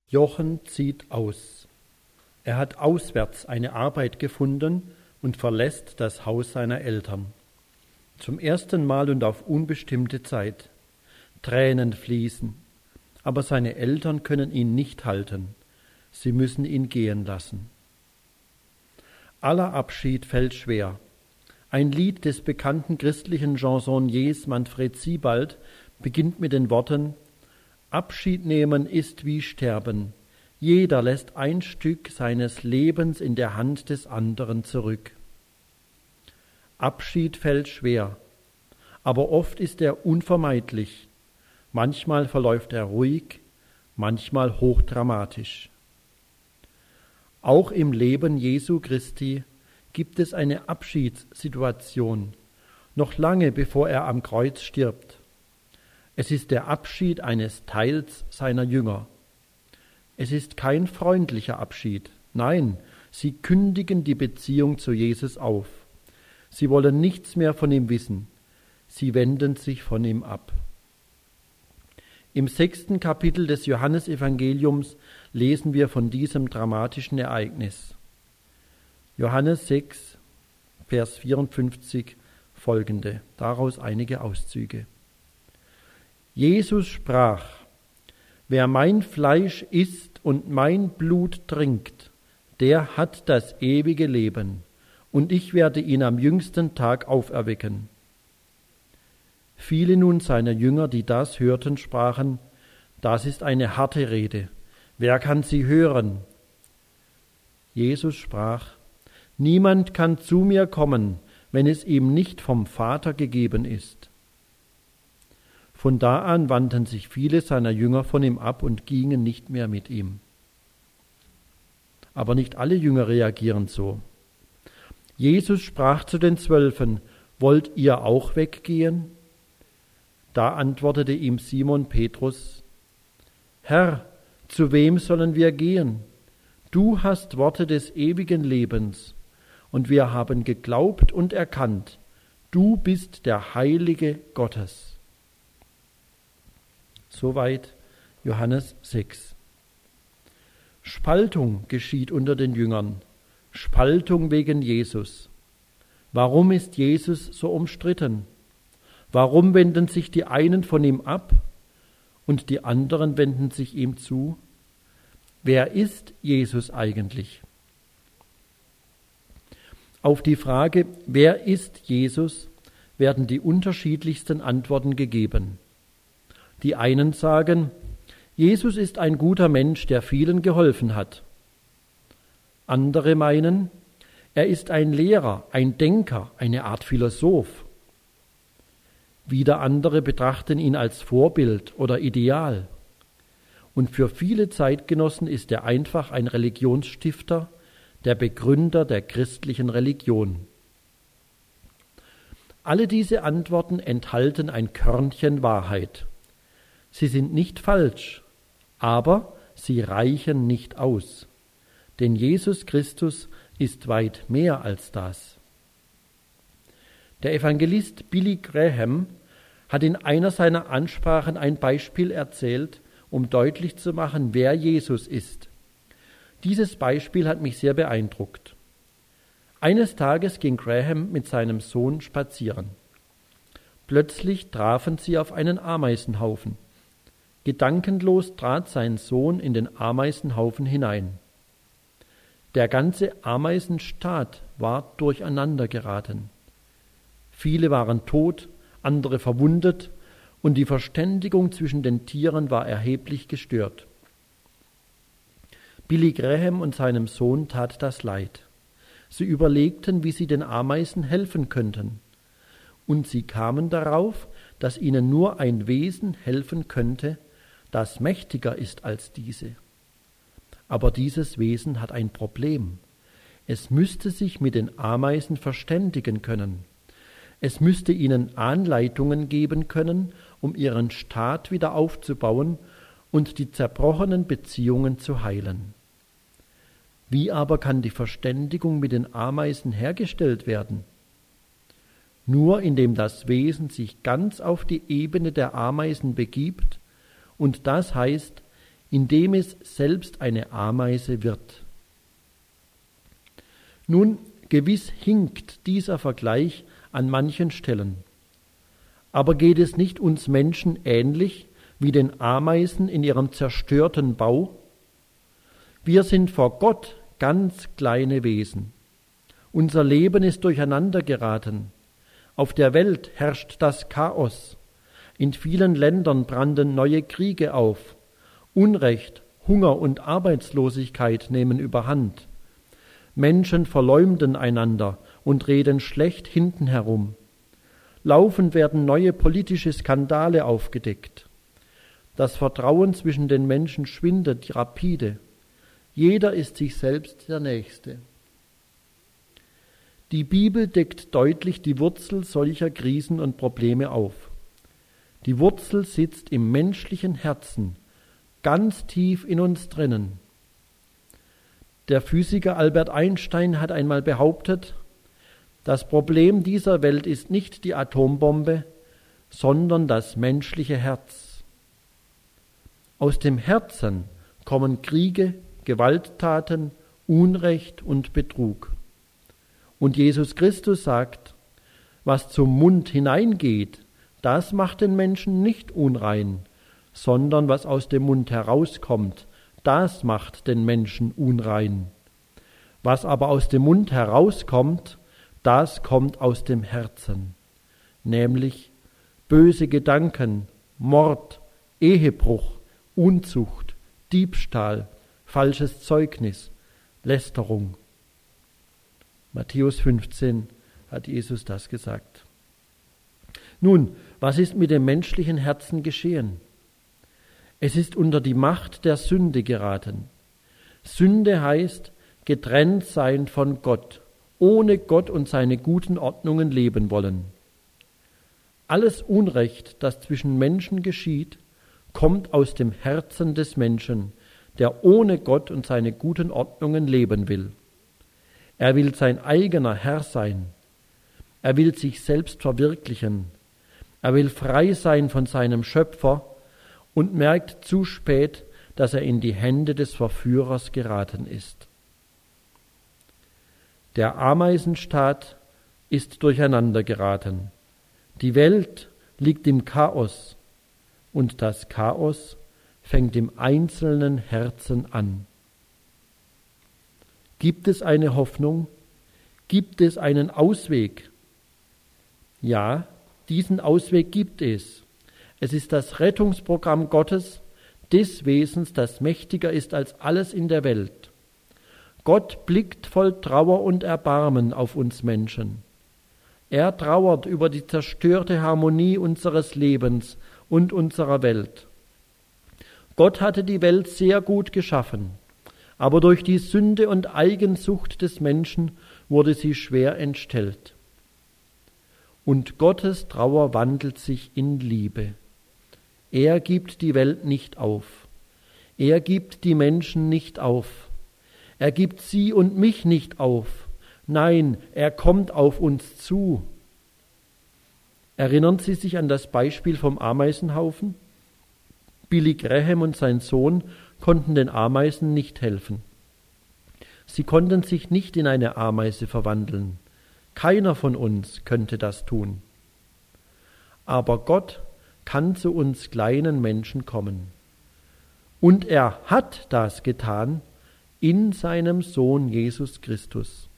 Jochen zieht aus. Er hat auswärts eine Arbeit gefunden und verlässt das Haus seiner Eltern. Zum ersten Mal und auf unbestimmte Zeit. Tränen fließen, aber seine Eltern können ihn nicht halten. Sie müssen ihn gehen lassen. Aller Abschied fällt schwer. Ein Lied des bekannten christlichen Chansonniers Manfred Siebald beginnt mit den Worten: Abschied nehmen ist wie sterben. Jeder lässt ein Stück seines Lebens in der Hand des anderen zurück. Abschied fällt schwer, aber oft ist er unvermeidlich. Manchmal verläuft er ruhig, manchmal hochdramatisch. Auch im Leben Jesu Christi gibt es eine Abschiedssituation, noch lange bevor er am Kreuz stirbt. Es ist der Abschied eines Teils seiner Jünger. Es ist kein freundlicher Abschied. Nein, sie kündigen die Beziehung zu Jesus auf. Sie wollen nichts mehr von ihm wissen. Sie wenden sich von ihm ab. Im 6. Kapitel des Johannesevangeliums lesen wir von diesem dramatischen Ereignis. Johannes 6, Vers 54 folgende, daraus einige Auszüge. Jesus sprach: Wer mein Fleisch isst und mein Blut trinkt, der hat das ewige Leben, und ich werde ihn am jüngsten Tag auferwecken. Viele nun seiner Jünger, die das hörten, sprachen: Das ist eine harte Rede. Wer kann sie hören? Jesus sprach: Niemand kann zu mir kommen, wenn es ihm nicht vom Vater gegeben ist. Von da an wandten sich viele seiner Jünger von ihm ab und gingen nicht mehr mit ihm. Aber nicht alle Jünger reagieren so. Jesus sprach zu den 12: Wollt ihr auch weggehen? Da antwortete ihm Simon Petrus: Herr, zu wem sollen wir gehen? Du hast Worte des ewigen Lebens, und wir haben geglaubt und erkannt, du bist der Heilige Gottes. Soweit Johannes 6. Spaltung geschieht unter den Jüngern, Spaltung wegen Jesus. Warum ist Jesus so umstritten? Warum wenden sich die einen von ihm ab und die anderen wenden sich ihm zu? Wer ist Jesus eigentlich? Auf die Frage, wer ist Jesus, werden die unterschiedlichsten Antworten gegeben. Die einen sagen, Jesus ist ein guter Mensch, der vielen geholfen hat. Andere meinen, er ist ein Lehrer, ein Denker, eine Art Philosoph. Wieder andere betrachten ihn als Vorbild oder Ideal. Und für viele Zeitgenossen ist er einfach ein Religionsstifter, der Begründer der christlichen Religion. Alle diese Antworten enthalten ein Körnchen Wahrheit. Sie sind nicht falsch, aber sie reichen nicht aus. Denn Jesus Christus ist weit mehr als das. Der Evangelist Billy Graham hat in einer seiner Ansprachen ein Beispiel erzählt, um deutlich zu machen, wer Jesus ist. Dieses Beispiel hat mich sehr beeindruckt. Eines Tages ging Graham mit seinem Sohn spazieren. Plötzlich trafen sie auf einen Ameisenhaufen. Gedankenlos trat sein Sohn in den Ameisenhaufen hinein. Der ganze Ameisenstaat war durcheinander geraten. Viele waren tot, andere verwundet, und die Verständigung zwischen den Tieren war erheblich gestört. Billy Graham und seinem Sohn tat das leid. Sie überlegten, wie sie den Ameisen helfen könnten. Und sie kamen darauf, dass ihnen nur ein Wesen helfen könnte, das mächtiger ist als diese. Aber dieses Wesen hat ein Problem. Es müsste sich mit den Ameisen verständigen können. Es müsste ihnen Anleitungen geben können, um ihren Staat wieder aufzubauen und die zerbrochenen Beziehungen zu heilen. Wie aber kann die Verständigung mit den Ameisen hergestellt werden? Nur indem das Wesen sich ganz auf die Ebene der Ameisen begibt, und das heißt, indem es selbst eine Ameise wird. Nun, gewiss hinkt dieser Vergleich an manchen Stellen. Aber geht es nicht uns Menschen ähnlich wie den Ameisen in ihrem zerstörten Bau? Wir sind vor Gott ganz kleine Wesen. Unser Leben ist durcheinander geraten. Auf der Welt herrscht das Chaos. In vielen Ländern branden neue Kriege auf. Unrecht, Hunger und Arbeitslosigkeit nehmen überhand. Menschen verleumden einander und reden schlecht hinten herum. Laufend werden neue politische Skandale aufgedeckt. Das Vertrauen zwischen den Menschen schwindet rapide. Jeder ist sich selbst der Nächste. Die Bibel deckt deutlich die Wurzel solcher Krisen und Probleme auf. Die Wurzel sitzt im menschlichen Herzen, ganz tief in uns drinnen. Der Physiker Albert Einstein hat einmal behauptet, das Problem dieser Welt ist nicht die Atombombe, sondern das menschliche Herz. Aus dem Herzen kommen Kriege, Gewalttaten, Unrecht und Betrug. Und Jesus Christus sagt, was zum Mund hineingeht, das macht den Menschen nicht unrein, sondern was aus dem Mund herauskommt, das macht den Menschen unrein. Was aber aus dem Mund herauskommt, das kommt aus dem Herzen, nämlich böse Gedanken, Mord, Ehebruch, Unzucht, Diebstahl, falsches Zeugnis, Lästerung. Matthäus 15 hat Jesus das gesagt. Nun, was ist mit dem menschlichen Herzen geschehen? Es ist unter die Macht der Sünde geraten. Sünde heißt getrennt sein von Gott, ohne Gott und seine guten Ordnungen leben wollen. Alles Unrecht, das zwischen Menschen geschieht, kommt aus dem Herzen des Menschen, der ohne Gott und seine guten Ordnungen leben will. Er will sein eigener Herr sein. Er will sich selbst verwirklichen. Er will frei sein von seinem Schöpfer und merkt zu spät, dass er in die Hände des Verführers geraten ist. Der Ameisenstaat ist durcheinander geraten. Die Welt liegt im Chaos und das Chaos fängt im einzelnen Herzen an. Gibt es eine Hoffnung? Gibt es einen Ausweg? Ja, diesen Ausweg gibt es. Es ist das Rettungsprogramm Gottes, des Wesens, das mächtiger ist als alles in der Welt. Gott blickt voll Trauer und Erbarmen auf uns Menschen. Er trauert über die zerstörte Harmonie unseres Lebens und unserer Welt. Gott hatte die Welt sehr gut geschaffen, aber durch die Sünde und Eigensucht des Menschen wurde sie schwer entstellt. Und Gottes Trauer wandelt sich in Liebe. Er gibt die Welt nicht auf. Er gibt die Menschen nicht auf. Er gibt sie und mich nicht auf. Nein, er kommt auf uns zu. Erinnern Sie sich an das Beispiel vom Ameisenhaufen? Billy Graham und sein Sohn konnten den Ameisen nicht helfen. Sie konnten sich nicht in eine Ameise verwandeln. Keiner von uns könnte das tun. Aber Gott kann zu uns kleinen Menschen kommen. Und er hat das getan in seinem Sohn Jesus Christus.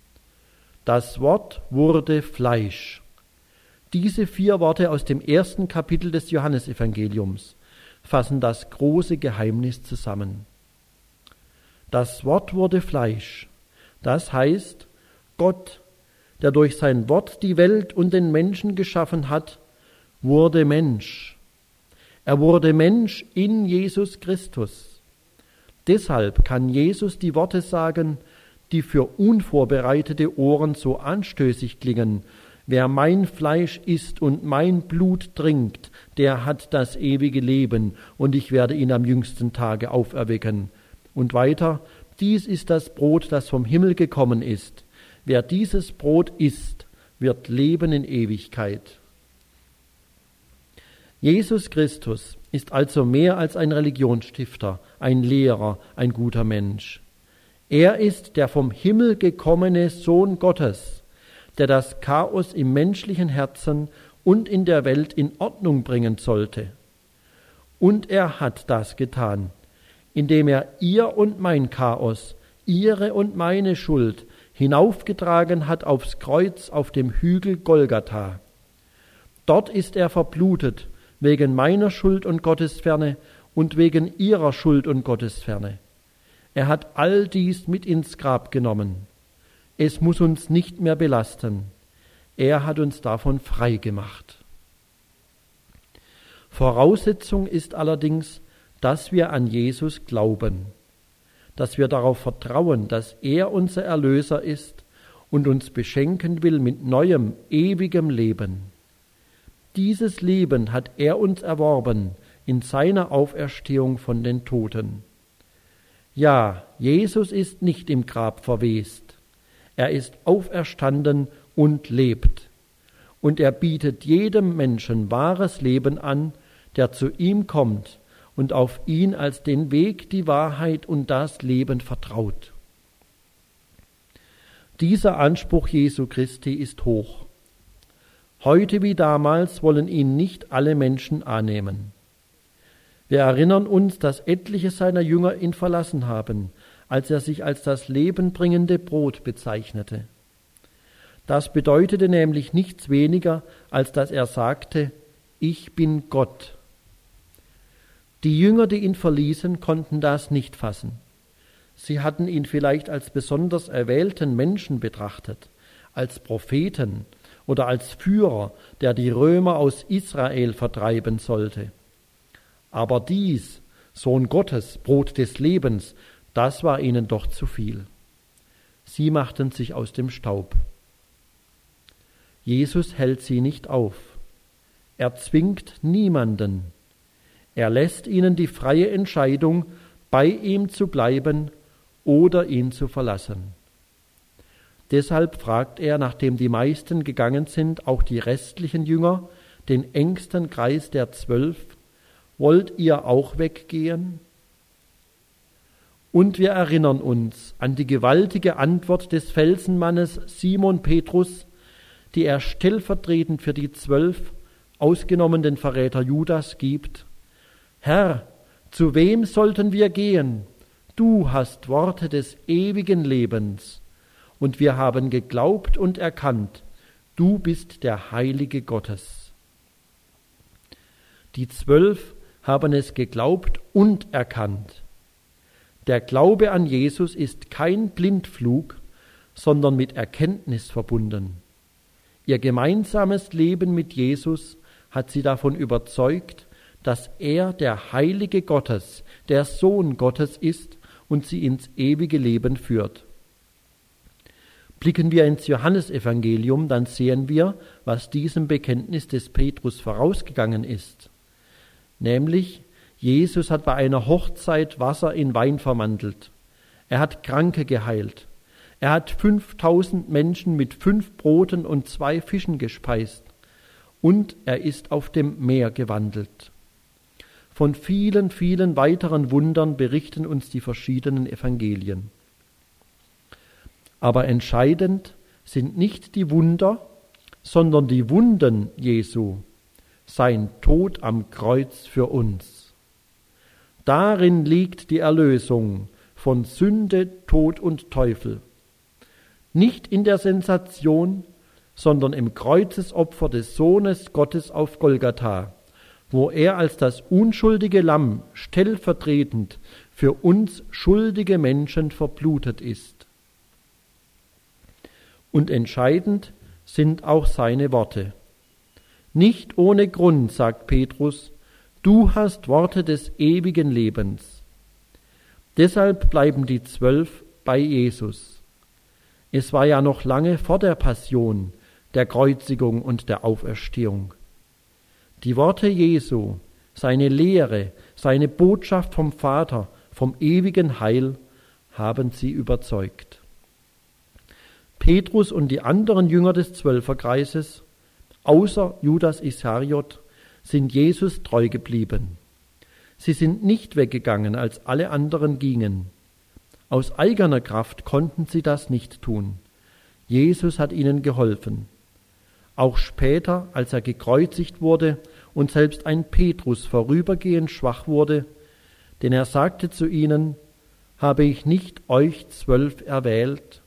Das Wort wurde Fleisch. Diese 4 Worte aus dem 1. Kapitel des Johannesevangeliums fassen das große Geheimnis zusammen. Das Wort wurde Fleisch. Das heißt, Gott, der durch sein Wort die Welt und den Menschen geschaffen hat, wurde Mensch. Er wurde Mensch in Jesus Christus. Deshalb kann Jesus die Worte sagen, die für unvorbereitete Ohren so anstößig klingen. Wer mein Fleisch isst und mein Blut trinkt, der hat das ewige Leben, und ich werde ihn am jüngsten Tage auferwecken. Und weiter, dies ist das Brot, das vom Himmel gekommen ist. Wer dieses Brot isst, wird leben in Ewigkeit. Jesus Christus ist also mehr als ein Religionsstifter, ein Lehrer, ein guter Mensch. Er ist der vom Himmel gekommene Sohn Gottes, der das Chaos im menschlichen Herzen und in der Welt in Ordnung bringen sollte. Und er hat das getan, indem er ihr und mein Chaos, ihre und meine Schuld hinaufgetragen hat aufs Kreuz auf dem Hügel Golgatha. Dort ist er verblutet, wegen meiner Schuld und Gottesferne und wegen ihrer Schuld und Gottesferne. Er hat all dies mit ins Grab genommen. Es muss uns nicht mehr belasten. Er hat uns davon frei gemacht. Voraussetzung ist allerdings, dass wir an Jesus glauben, dass wir darauf vertrauen, dass er unser Erlöser ist und uns beschenken will mit neuem, ewigem Leben. Dieses Leben hat er uns erworben in seiner Auferstehung von den Toten. Ja, Jesus ist nicht im Grab verwest. Er ist auferstanden und lebt. Und er bietet jedem Menschen wahres Leben an, der zu ihm kommt und auf ihn als den Weg, die Wahrheit und das Leben vertraut. Dieser Anspruch Jesu Christi ist hoch. Heute wie damals wollen ihn nicht alle Menschen annehmen. Wir erinnern uns, dass etliche seiner Jünger ihn verlassen haben, als er sich als das lebenbringende Brot bezeichnete. Das bedeutete nämlich nichts weniger, als dass er sagte, ich bin Gott. Die Jünger, die ihn verließen, konnten das nicht fassen. Sie hatten ihn vielleicht als besonders erwählten Menschen betrachtet, als Propheten oder als Führer, der die Römer aus Israel vertreiben sollte. Aber dies, Sohn Gottes, Brot des Lebens, das war ihnen doch zu viel. Sie machten sich aus dem Staub. Jesus hält sie nicht auf. Er zwingt niemanden. Er lässt ihnen die freie Entscheidung, bei ihm zu bleiben oder ihn zu verlassen. Deshalb fragt er, nachdem die meisten gegangen sind, auch die restlichen Jünger, den engsten Kreis der 12, wollt ihr auch weggehen? Und wir erinnern uns an die gewaltige Antwort des Felsenmannes Simon Petrus, die er stellvertretend für die 12, ausgenommen den Verräter Judas, gibt. Herr, zu wem sollten wir gehen? Du hast Worte des ewigen Lebens. Und wir haben geglaubt und erkannt, du bist der Heilige Gottes. Die 12 haben es geglaubt und erkannt. Der Glaube an Jesus ist kein Blindflug, sondern mit Erkenntnis verbunden. Ihr gemeinsames Leben mit Jesus hat sie davon überzeugt, dass er der Heilige Gottes, der Sohn Gottes ist und sie ins ewige Leben führt. Blicken wir ins Johannesevangelium, dann sehen wir, was diesem Bekenntnis des Petrus vorausgegangen ist. Nämlich, Jesus hat bei einer Hochzeit Wasser in Wein verwandelt. Er hat Kranke geheilt. Er hat 5000 Menschen mit 5 Broten und 2 Fischen gespeist. Und er ist auf dem Meer gewandelt. Von vielen, vielen weiteren Wundern berichten uns die verschiedenen Evangelien. Aber entscheidend sind nicht die Wunder, sondern die Wunden Jesu, sein Tod am Kreuz für uns. Darin liegt die Erlösung von Sünde, Tod und Teufel. Nicht in der Sensation, sondern im Kreuzesopfer des Sohnes Gottes auf Golgatha, wo er als das unschuldige Lamm stellvertretend für uns schuldige Menschen verblutet ist. Und entscheidend sind auch seine Worte. Nicht ohne Grund sagt Petrus, du hast Worte des ewigen Lebens. Deshalb bleiben die 12 bei Jesus. Es war ja noch lange vor der Passion, der Kreuzigung und der Auferstehung. Die Worte Jesu, seine Lehre, seine Botschaft vom Vater, vom ewigen Heil, haben sie überzeugt. Petrus und die anderen Jünger des Zwölferkreises, außer Judas Iskariot, sind Jesus treu geblieben. Sie sind nicht weggegangen, als alle anderen gingen. Aus eigener Kraft konnten sie das nicht tun. Jesus hat ihnen geholfen. Auch später, als er gekreuzigt wurde und selbst ein Petrus vorübergehend schwach wurde, denn er sagte zu ihnen: Habe ich nicht euch 12 erwählt?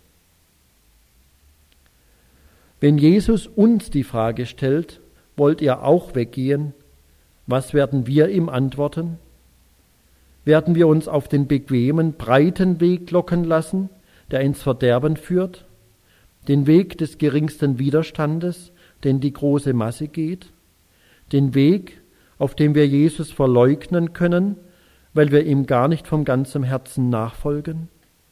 Wenn Jesus uns die Frage stellt, wollt ihr auch weggehen? Was werden wir ihm antworten? Werden wir uns auf den bequemen, breiten Weg locken lassen, der ins Verderben führt? Den Weg des geringsten Widerstandes, den die große Masse geht? Den Weg, auf dem wir Jesus verleugnen können, weil wir ihm gar nicht von ganzem Herzen nachfolgen?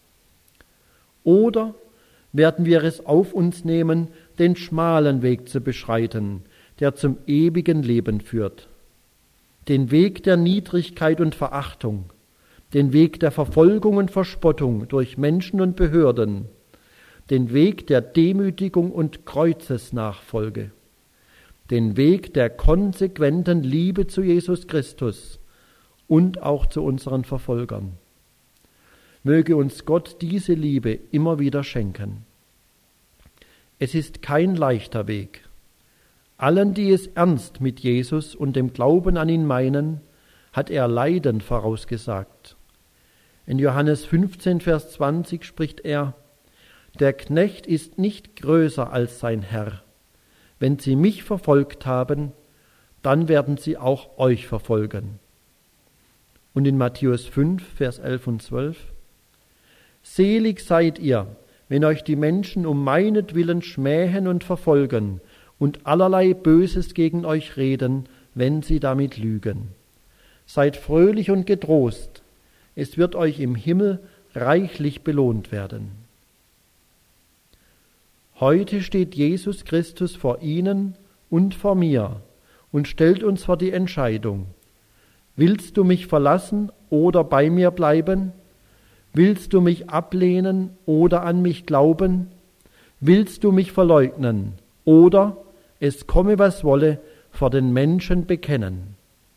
Oder werden wir es auf uns nehmen, den schmalen Weg zu beschreiten, der zum ewigen Leben führt? Den Weg der Niedrigkeit und Verachtung, den Weg der Verfolgung und Verspottung durch Menschen und Behörden, den Weg der Demütigung und Kreuzesnachfolge, den Weg der konsequenten Liebe zu Jesus Christus und auch zu unseren Verfolgern. Möge uns Gott diese Liebe immer wieder schenken. Es ist kein leichter Weg. Allen, die es ernst mit Jesus und dem Glauben an ihn meinen, hat er Leiden vorausgesagt. In Johannes 15, Vers 20 spricht er: Der Knecht ist nicht größer als sein Herr. Wenn sie mich verfolgt haben, dann werden sie auch euch verfolgen. Und in Matthäus 5, Vers 11 und 12: Selig seid ihr, wenn euch die Menschen um meinetwillen schmähen und verfolgen und allerlei Böses gegen euch reden, wenn sie damit lügen. Seid fröhlich und getrost, es wird euch im Himmel reichlich belohnt werden. Heute steht Jesus Christus vor Ihnen und vor mir und stellt uns vor die Entscheidung: Willst du mich verlassen oder bei mir bleiben? Willst du mich ablehnen oder an mich glauben? Willst du mich verleugnen oder, es komme was wolle, vor den Menschen bekennen?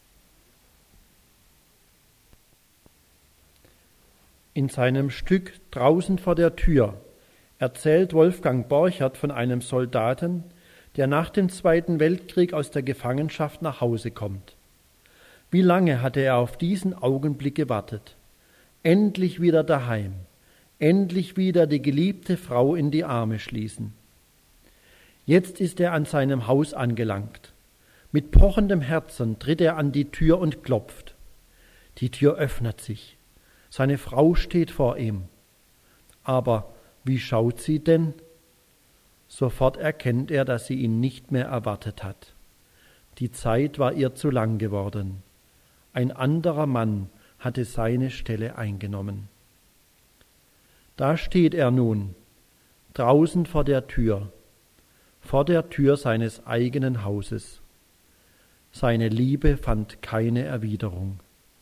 In seinem Stück Draußen vor der Tür erzählt Wolfgang Borchert von einem Soldaten, der nach dem Zweiten Weltkrieg aus der Gefangenschaft nach Hause kommt. Wie lange hatte er auf diesen Augenblick gewartet? Endlich wieder daheim, endlich wieder die geliebte Frau in die Arme schließen. Jetzt ist er an seinem Haus angelangt. Mit pochendem Herzen tritt er an die Tür und klopft. Die Tür öffnet sich. Seine Frau steht vor ihm. Aber wie schaut sie denn? Sofort erkennt er, dass sie ihn nicht mehr erwartet hat. Die Zeit war ihr zu lang geworden. Ein anderer Mann hatte seine Stelle eingenommen. Da steht er nun, draußen vor der Tür seines eigenen Hauses. Seine Liebe fand keine Erwiderung.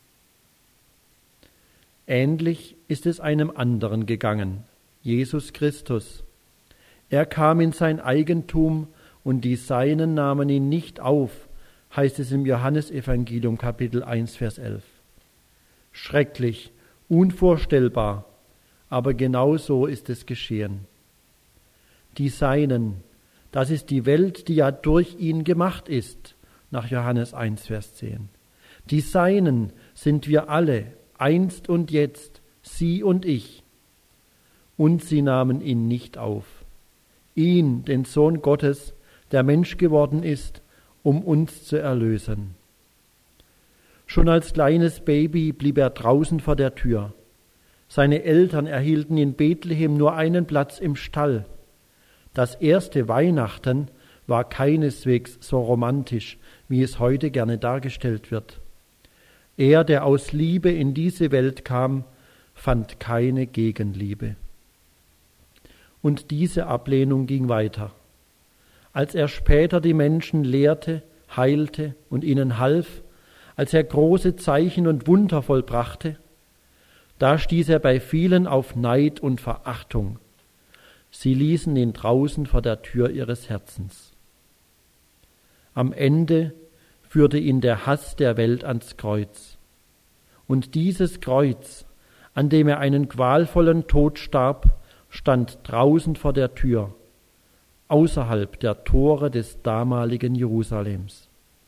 Ähnlich ist es einem anderen gegangen, Jesus Christus. Er kam in sein Eigentum und die Seinen nahmen ihn nicht auf, heißt es im Johannesevangelium Kapitel 1, Vers 11. Schrecklich, unvorstellbar, aber genau so ist es geschehen. Die Seinen, das ist die Welt, die ja durch ihn gemacht ist, nach Johannes 1, Vers 10. Die Seinen sind wir alle, einst und jetzt, sie und ich. Und sie nahmen ihn nicht auf. Ihn, den Sohn Gottes, der Mensch geworden ist, um uns zu erlösen. Schon als kleines Baby blieb er draußen vor der Tür. Seine Eltern erhielten in Bethlehem nur einen Platz im Stall. Das erste Weihnachten war keineswegs so romantisch, wie es heute gerne dargestellt wird. Er, der aus Liebe in diese Welt kam, fand keine Gegenliebe. Und diese Ablehnung ging weiter. Als er später die Menschen lehrte, heilte und ihnen half, als er große Zeichen und Wunder vollbrachte, da stieß er bei vielen auf Neid und Verachtung. Sie ließen ihn draußen vor der Tür ihres Herzens. Am Ende führte ihn der Hass der Welt ans Kreuz. Und dieses Kreuz, an dem er einen qualvollen Tod starb, stand draußen vor der Tür, außerhalb der Tore des damaligen Jerusalems.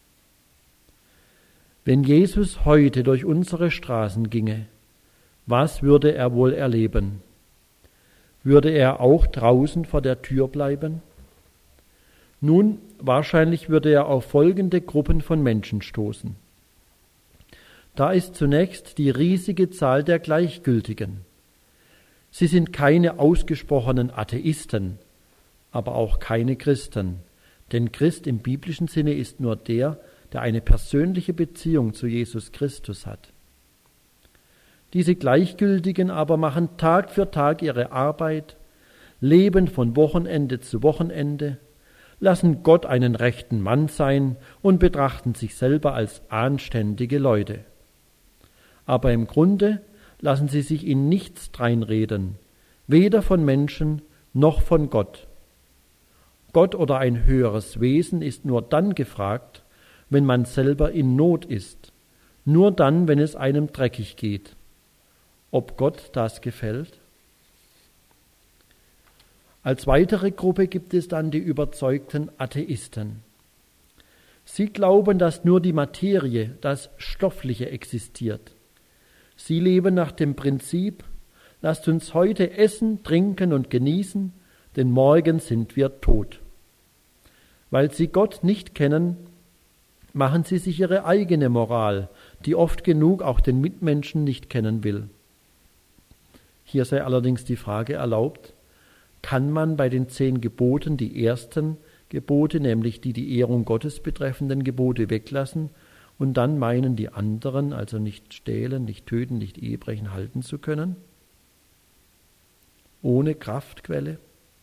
Wenn Jesus heute durch unsere Straßen ginge, was würde er wohl erleben? Würde er auch draußen vor der Tür bleiben? Nun, wahrscheinlich würde er auf folgende Gruppen von Menschen stoßen. Da ist zunächst die riesige Zahl der Gleichgültigen. Sie sind keine ausgesprochenen Atheisten, aber auch keine Christen. Denn Christ im biblischen Sinne ist nur der eine persönliche Beziehung zu Jesus Christus hat. Diese Gleichgültigen aber machen Tag für Tag ihre Arbeit, leben von Wochenende zu Wochenende, lassen Gott einen rechten Mann sein und betrachten sich selber als anständige Leute. Aber im Grunde lassen sie sich in nichts dreinreden, weder von Menschen noch von Gott. Gott oder ein höheres Wesen ist nur dann gefragt, wenn man selber in Not ist, nur dann, wenn es einem dreckig geht. Ob Gott das gefällt? Als weitere Gruppe gibt es dann die überzeugten Atheisten. Sie glauben, dass nur die Materie, das Stoffliche existiert. Sie leben nach dem Prinzip, lasst uns heute essen, trinken und genießen, denn morgen sind wir tot. Weil sie Gott nicht kennen, machen sie sich ihre eigene Moral, die oft genug auch den Mitmenschen nicht kennen will. Hier sei allerdings die Frage erlaubt, kann man bei den 10 Geboten die ersten Gebote, nämlich die Ehrung Gottes betreffenden Gebote, weglassen und dann meinen, die anderen, also nicht stehlen, nicht töten, nicht Ehebrechen, halten zu können? Ohne Kraftquelle?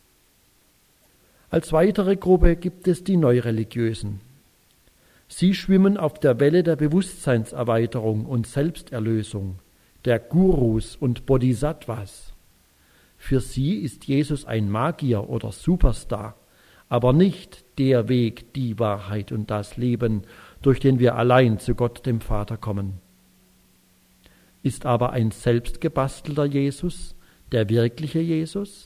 Als weitere Gruppe gibt es die Neureligiösen. Sie schwimmen auf der Welle der Bewusstseinserweiterung und Selbsterlösung, der Gurus und Bodhisattvas. Für sie ist Jesus ein Magier oder Superstar, aber nicht der Weg, die Wahrheit und das Leben, durch den wir allein zu Gott dem Vater kommen. Ist aber ein selbstgebastelter Jesus der wirkliche Jesus?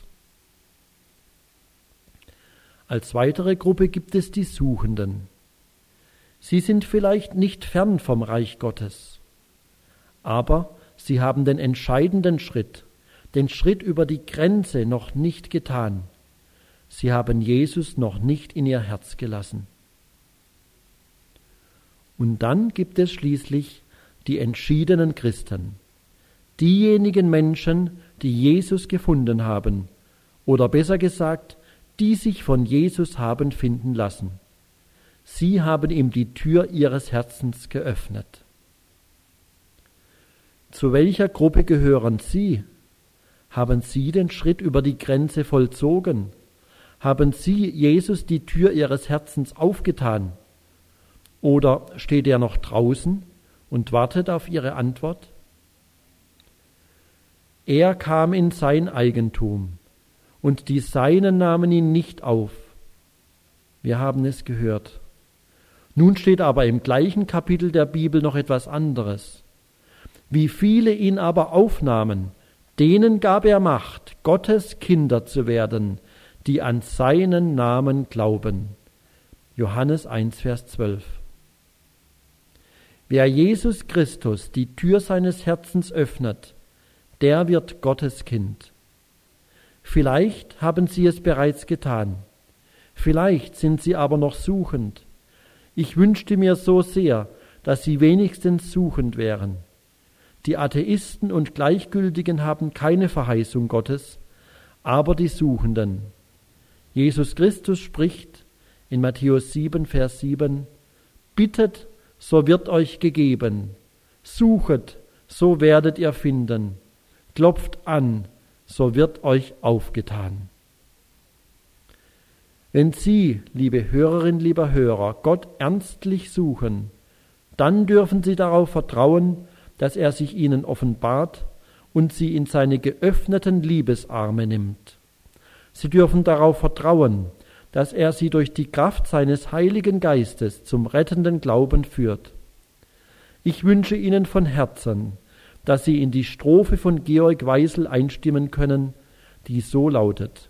Als weitere Gruppe gibt es die Suchenden. Sie sind vielleicht nicht fern vom Reich Gottes, aber sie haben den entscheidenden Schritt, den Schritt über die Grenze noch nicht getan. Sie haben Jesus noch nicht in ihr Herz gelassen. Und dann gibt es schließlich die entschiedenen Christen, diejenigen Menschen, die Jesus gefunden haben, oder besser gesagt, die sich von Jesus haben finden lassen. Sie haben ihm die Tür ihres Herzens geöffnet. Zu welcher Gruppe gehören Sie? Haben Sie den Schritt über die Grenze vollzogen? Haben Sie Jesus die Tür Ihres Herzens aufgetan? Oder steht er noch draußen und wartet auf Ihre Antwort? Er kam in sein Eigentum, und die Seinen nahmen ihn nicht auf. Wir haben es gehört. Nun steht aber im gleichen Kapitel der Bibel noch etwas anderes. Wie viele ihn aber aufnahmen, denen gab er Macht, Gottes Kinder zu werden, die an seinen Namen glauben. Johannes 1, Vers 12. Wer Jesus Christus die Tür seines Herzens öffnet, der wird Gottes Kind. Vielleicht haben Sie es bereits getan, vielleicht sind Sie aber noch suchend. Ich wünschte mir so sehr, dass Sie wenigstens suchend wären. Die Atheisten und Gleichgültigen haben keine Verheißung Gottes, aber die Suchenden. Jesus Christus spricht in Matthäus 7, Vers 7, bittet, so wird euch gegeben, suchet, so werdet ihr finden, klopft an, so wird euch aufgetan. Wenn Sie, liebe Hörerinnen, lieber Hörer, Gott ernstlich suchen, dann dürfen Sie darauf vertrauen, dass er sich Ihnen offenbart und Sie in seine geöffneten Liebesarme nimmt. Sie dürfen darauf vertrauen, dass er sie durch die Kraft seines Heiligen Geistes zum rettenden Glauben führt. Ich wünsche Ihnen von Herzen, dass Sie in die Strophe von Georg Weisel einstimmen können, die so lautet: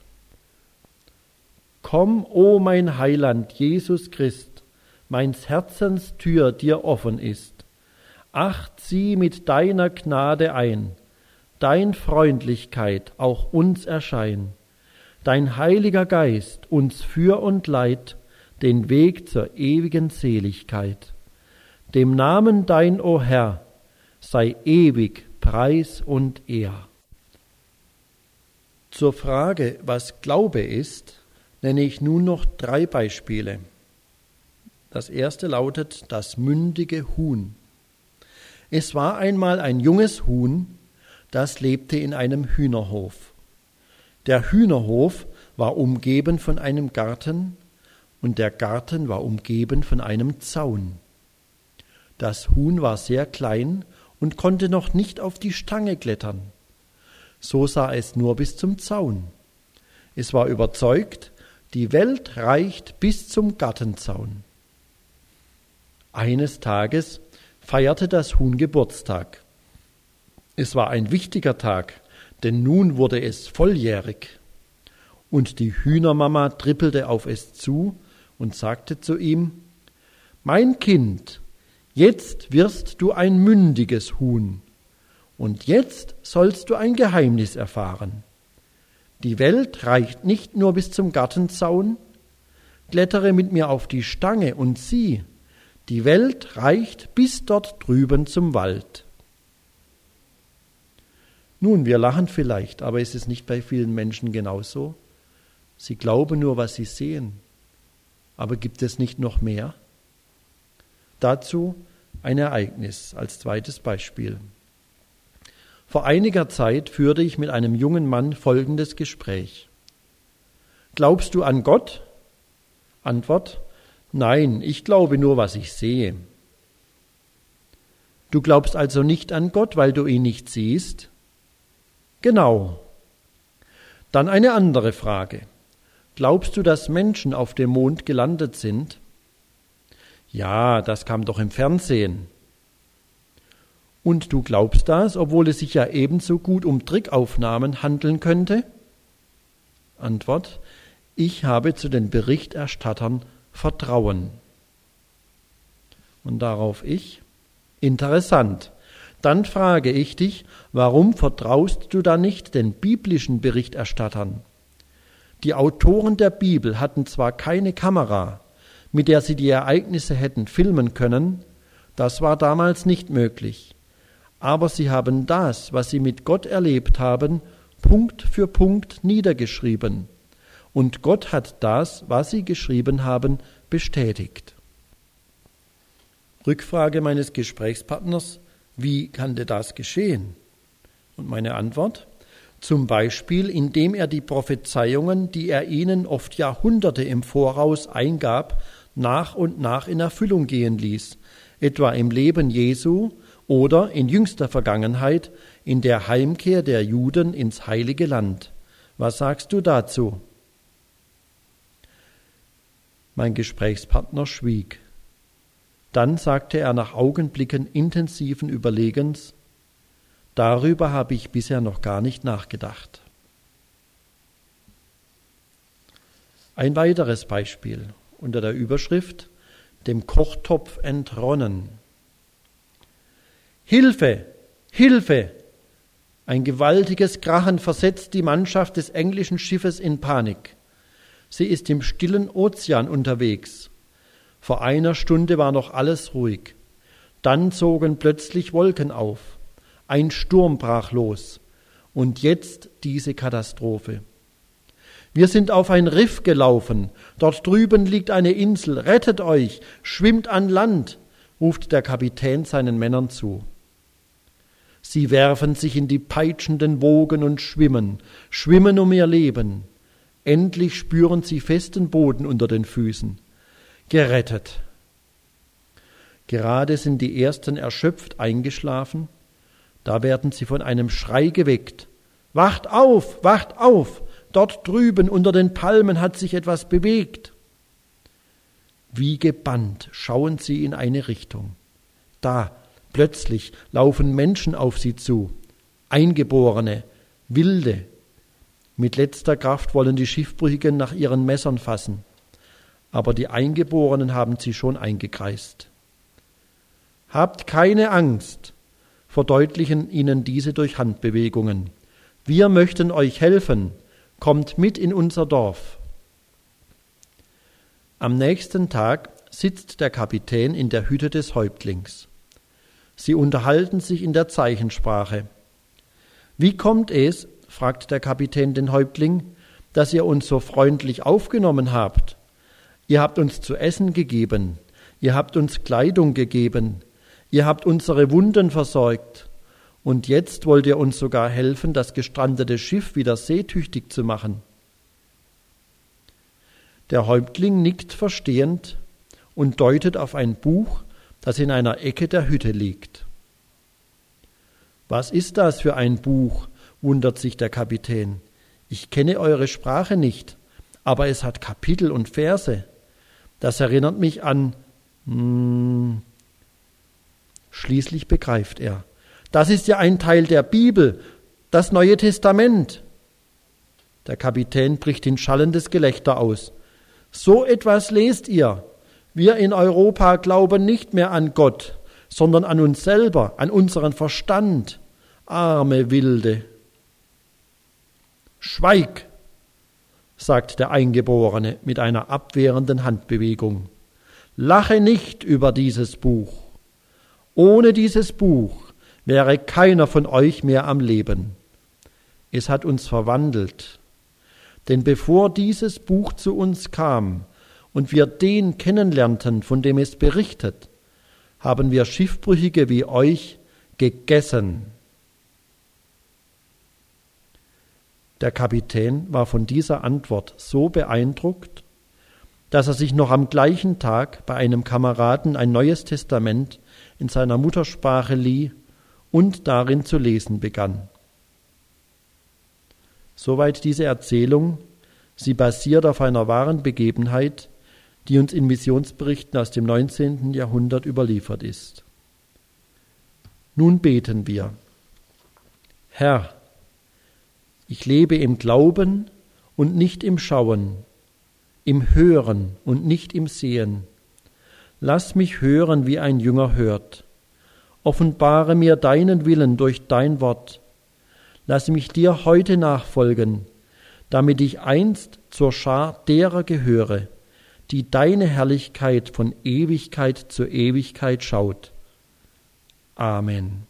Komm, o mein Heiland, Jesus Christ, meins Herzens Tür dir offen ist. Ach, zieh mit deiner Gnade ein, dein Freundlichkeit auch uns erschein, dein Heiliger Geist uns führ und leit den Weg zur ewigen Seligkeit. Dem Namen dein, o Herr, sei ewig Preis und Ehr. Zur Frage, was Glaube ist, nenne ich nun noch 3 Beispiele. Das erste lautet das mündige Huhn. Es war einmal ein junges Huhn, das lebte in einem Hühnerhof. Der Hühnerhof war umgeben von einem Garten und der Garten war umgeben von einem Zaun. Das Huhn war sehr klein und konnte noch nicht auf die Stange klettern. So sah es nur bis zum Zaun. Es war überzeugt, die Welt reicht bis zum Gartenzaun. Eines Tages feierte das Huhn Geburtstag. Es war ein wichtiger Tag, denn nun wurde es volljährig. Und die Hühnermama trippelte auf es zu und sagte zu ihm: Mein Kind, jetzt wirst du ein mündiges Huhn, und jetzt sollst du ein Geheimnis erfahren. Die Welt reicht nicht nur bis zum Gartenzaun, klettere mit mir auf die Stange und sieh, die Welt reicht bis dort drüben zum Wald. Nun, wir lachen vielleicht, aber ist es nicht bei vielen Menschen genauso? Sie glauben nur, was sie sehen. Aber gibt es nicht noch mehr? Dazu ein Ereignis als zweites Beispiel. Vor einiger Zeit führte ich mit einem jungen Mann folgendes Gespräch. Glaubst du an Gott? Antwort: Nein, ich glaube nur, was ich sehe. Du glaubst also nicht an Gott, weil du ihn nicht siehst? Genau. Dann eine andere Frage. Glaubst du, dass Menschen auf dem Mond gelandet sind? Ja, das kam doch im Fernsehen. Und du glaubst das, obwohl es sich ja ebenso gut um Trickaufnahmen handeln könnte? Antwort: Ich habe zu den Berichterstattern Vertrauen. Und darauf ich: Interessant. Dann frage ich dich, warum vertraust du da nicht den biblischen Berichterstattern? Die Autoren der Bibel hatten zwar keine Kamera, mit der sie die Ereignisse hätten filmen können, das war damals nicht möglich, aber sie haben das, was sie mit Gott erlebt haben, Punkt für Punkt niedergeschrieben, und Gott hat das, was sie geschrieben haben, bestätigt. Rückfrage meines Gesprächspartners: Wie kann denn das geschehen? Und meine Antwort: Zum Beispiel, indem er die Prophezeiungen, die er ihnen oft Jahrhunderte im Voraus eingab, nach und nach in Erfüllung gehen ließ, etwa im Leben Jesu oder in jüngster Vergangenheit in der Heimkehr der Juden ins Heilige Land. Was sagst du dazu? Mein Gesprächspartner schwieg. Dann sagte er nach Augenblicken intensiven Überlegens: Darüber habe ich bisher noch gar nicht nachgedacht. Ein weiteres Beispiel unter der Überschrift: Dem Kochtopf entronnen. Hilfe! Hilfe! Ein gewaltiges Krachen versetzt die Mannschaft des englischen Schiffes in Panik. Sie ist im stillen Ozean unterwegs. Vor einer Stunde war noch alles ruhig. Dann zogen plötzlich Wolken auf. Ein Sturm brach los. Und jetzt diese Katastrophe. Wir sind auf ein Riff gelaufen. Dort drüben liegt eine Insel. Rettet euch! Schwimmt an Land! Ruft der Kapitän seinen Männern zu. Sie werfen sich in die peitschenden Wogen und schwimmen um ihr Leben. Endlich spüren sie festen Boden unter den Füßen. Gerettet. Gerade sind die Ersten erschöpft eingeschlafen. Da werden sie von einem Schrei geweckt. Wacht auf, dort drüben unter den Palmen hat sich etwas bewegt. Wie gebannt schauen sie in eine Richtung. Da, plötzlich laufen Menschen auf sie zu, Eingeborene, Wilde. Mit letzter Kraft wollen die Schiffbrüchigen nach ihren Messern fassen, aber die Eingeborenen haben sie schon eingekreist. Habt keine Angst, verdeutlichen ihnen diese durch Handbewegungen. Wir möchten euch helfen, kommt mit in unser Dorf. Am nächsten Tag sitzt der Kapitän in der Hütte des Häuptlings. Sie unterhalten sich in der Zeichensprache. Wie kommt es, fragt der Kapitän den Häuptling, dass ihr uns so freundlich aufgenommen habt? Ihr habt uns zu essen gegeben, ihr habt uns Kleidung gegeben, ihr habt unsere Wunden versorgt, und jetzt wollt ihr uns sogar helfen, das gestrandete Schiff wieder seetüchtig zu machen. Der Häuptling nickt verstehend und deutet auf ein Buch, das in einer Ecke der Hütte liegt. »Was ist das für ein Buch?« wundert sich der Kapitän. »Ich kenne eure Sprache nicht, aber es hat Kapitel und Verse. Das erinnert mich an...« Schließlich begreift er. »Das ist ja ein Teil der Bibel, das Neue Testament.« Der Kapitän bricht in schallendes Gelächter aus. »So etwas lest ihr. Wir in Europa glauben nicht mehr an Gott, sondern an uns selber, an unseren Verstand. Arme Wilde.« »Schweig«, sagt der Eingeborene mit einer abwehrenden Handbewegung. »Lache nicht über dieses Buch. Ohne dieses Buch wäre keiner von euch mehr am Leben. Es hat uns verwandelt. Denn bevor dieses Buch zu uns kam und wir den kennenlernten, von dem es berichtet, haben wir Schiffbrüchige wie euch gegessen.« Der Kapitän war von dieser Antwort so beeindruckt, dass er sich noch am gleichen Tag bei einem Kameraden ein Neues Testament in seiner Muttersprache lieh und darin zu lesen begann. Soweit diese Erzählung. Sie basiert auf einer wahren Begebenheit, die uns in Missionsberichten aus dem 19. Jahrhundert überliefert ist. Nun beten wir. Herr, ich lebe im Glauben und nicht im Schauen, im Hören und nicht im Sehen. Lass mich hören, wie ein Jünger hört. Offenbare mir deinen Willen durch dein Wort. Lass mich dir heute nachfolgen, damit ich einst zur Schar derer gehöre, die deine Herrlichkeit von Ewigkeit zu Ewigkeit schaut. Amen.